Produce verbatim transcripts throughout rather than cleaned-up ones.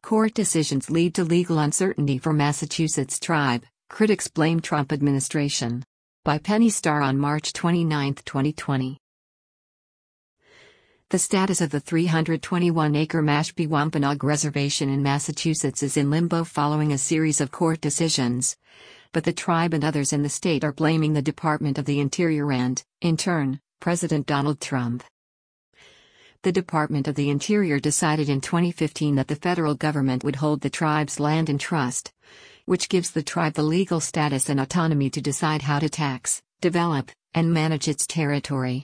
Court decisions lead to legal uncertainty for Massachusetts tribe, critics blame Trump administration. By Penny Starr on March twenty-ninth, twenty twenty. The status of the three hundred twenty-one acre Mashpee Wampanoag Reservation in Massachusetts is in limbo following a series of court decisions. But the tribe and others in the state are blaming the Department of the Interior and, in turn, President Donald Trump. The Department of the Interior decided in twenty fifteen that the federal government would hold the tribe's land in trust, which gives the tribe the legal status and autonomy to decide how to tax, develop, and manage its territory.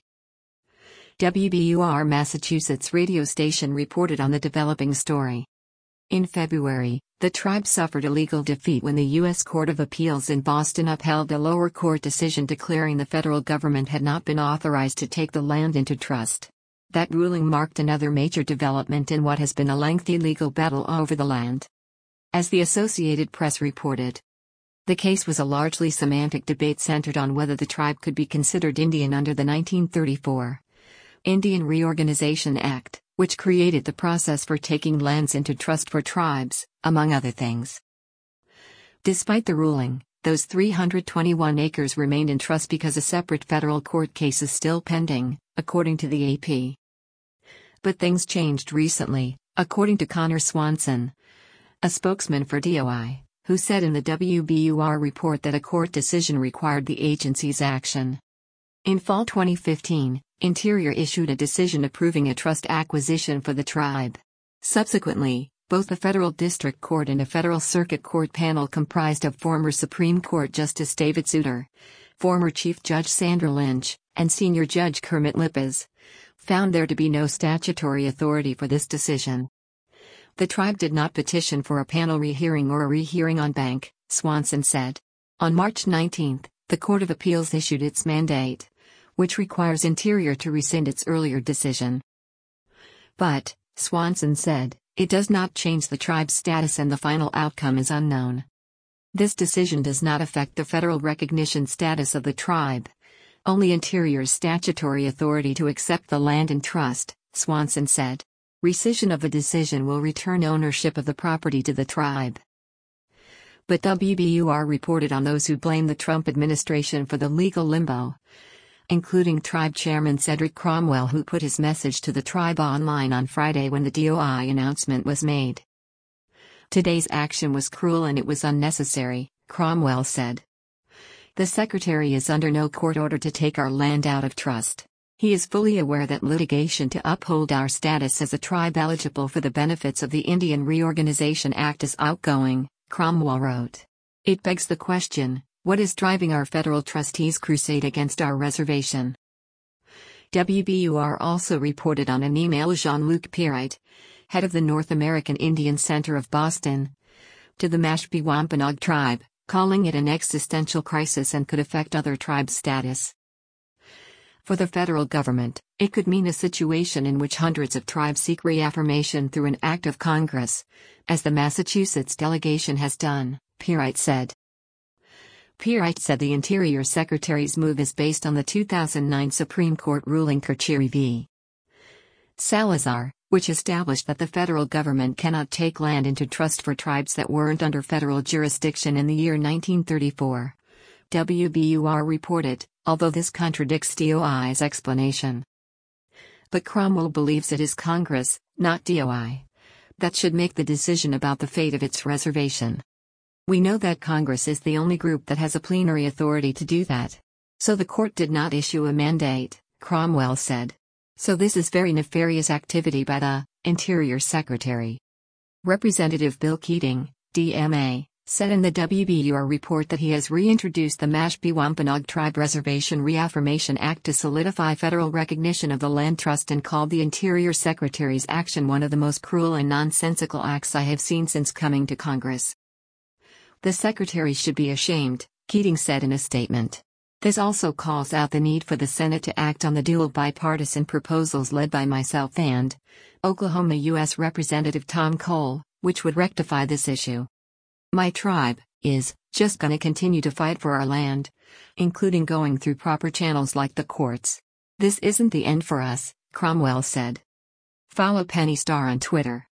W B U R Massachusetts radio station reported on the developing story. In February, the tribe suffered a legal defeat when the U S Court of Appeals in Boston upheld a lower court decision declaring the federal government had not been authorized to take the land into trust. That ruling marked another major development in what has been a lengthy legal battle over the land. As the Associated Press reported, the case was a largely semantic debate centered on whether the tribe could be considered Indian under the nineteen thirty-four Indian Reorganization Act, which created the process for taking lands into trust for tribes, among other things. Despite the ruling, those three hundred twenty-one acres remained in trust because a separate federal court case is still pending, according to the A P. But things changed recently, according to Connor Swanson, a spokesman for D O I, who said in the W B U R report that a court decision required the agency's action. In fall twenty fifteen, Interior issued a decision approving a trust acquisition for the tribe. Subsequently, both a federal district court and a federal circuit court panel comprised of former Supreme Court Justice David Souter, former Chief Judge Sandra Lynch, and Senior Judge Kermit Lippes, found there to be no statutory authority for this decision. The tribe did not petition for a panel rehearing or a rehearing en banc, Swanson said. On March nineteenth, the Court of Appeals issued its mandate, which requires Interior to rescind its earlier decision. But, Swanson said, it does not change the tribe's status and the final outcome is unknown. This decision does not affect the federal recognition status of the tribe, only Interior's statutory authority to accept the land in trust, Swanson said. Rescission of the decision will return ownership of the property to the tribe. But W B U R reported on those who blame the Trump administration for the legal limbo, including tribe chairman Cedric Cromwell, who put his message to the tribe online on Friday when the D O I announcement was made. Today's action was cruel and it was unnecessary, Cromwell said. The secretary is under no court order to take our land out of trust. He is fully aware that litigation to uphold our status as a tribe eligible for the benefits of the Indian Reorganization Act is outgoing, Cromwell wrote. It begs the question, what is driving our federal trustees' crusade against our reservation? W B U R also reported on an email Jean-Luc Pirite, head of the North American Indian Center of Boston, to the Mashpee Wampanoag tribe, calling it an existential crisis and could affect other tribes' status. For the federal government, it could mean a situation in which hundreds of tribes seek reaffirmation through an act of Congress, as the Massachusetts delegation has done, Pirite said. Pirite said the Interior Secretary's move is based on the two thousand nine Supreme Court ruling Carcieri v. Salazar, which established that the federal government cannot take land into trust for tribes that weren't under federal jurisdiction in the year nineteen thirty-four. W B U R reported, although this contradicts D O I's explanation. But Cromwell believes it is Congress, not D O I, that should make the decision about the fate of its reservation. We know that Congress is the only group that has a plenary authority to do that. So the court did not issue a mandate, Cromwell said. So this is very nefarious activity by the Interior Secretary. Representative Bill Keating, D M A, said in the W B U R report that he has reintroduced the Mashpee Wampanoag Tribe Reservation Reaffirmation Act to solidify federal recognition of the land trust and called the Interior Secretary's action one of the most cruel and nonsensical acts I have seen since coming to Congress. The Secretary should be ashamed, Keating said in a statement. This also calls out the need for the Senate to act on the dual bipartisan proposals led by myself and Oklahoma U S Representative Tom Cole, which would rectify this issue. My tribe is just gonna continue to fight for our land, including going through proper channels like the courts. This isn't the end for us, Cromwell said. Follow Penny Starr on Twitter.